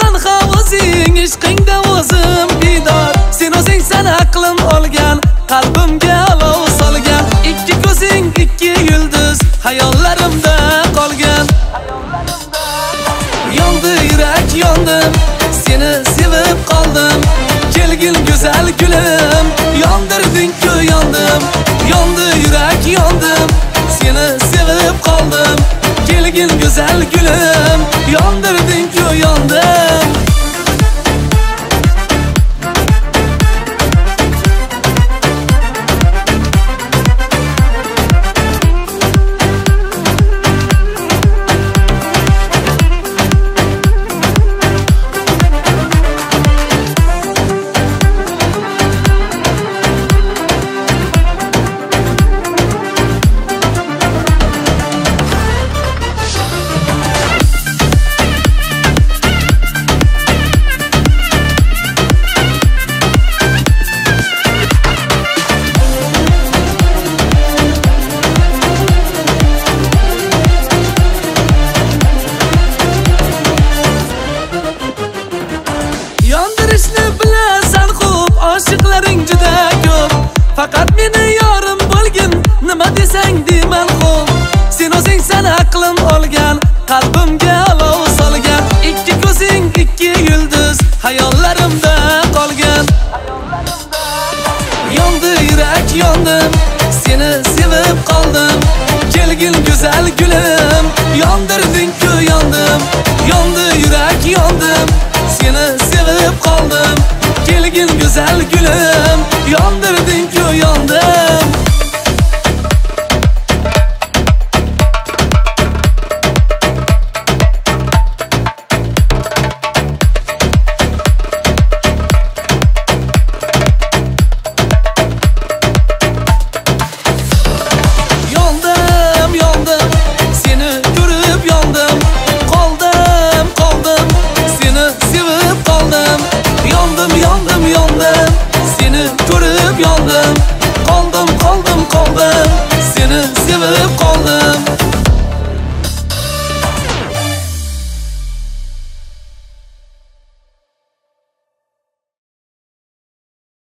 tanha o'zing ishqingda o'zim bidor sen o'zing sana aqlim olgan qalbimga olov solgan ikki ko'zing ikki yulduz hayollarimda qolgan yondi yurak yondim seni sevib qoldim kelgin go'zal gulim yondirding-ku yondim yondi yurak yondim seni sevib qoldim kelgin go'zal gulim yondirding-ku yondim Oshiqlaring juda ko'p faqat meni yorim bo'lgin nima desang deyman xo'p sen o'zing sana aqlim olgan qalbimga olov solgan ikki ko'zing ikki yulduz hayollarimda qolgan yondi yurak yondim seni sevib qoldim kelgin go'zal gulim yondirding-ku yondim yondi yurak yondim seni sevib qoldim kelgin go'zal gulim yondirding-ku yondim yondim yondim seni ko'rib yondim qoldim qoldim seni sevib qoldim yondim yondim yondim seni ko'rib yondim qoldim qoldim qoldim seni sevib qoldim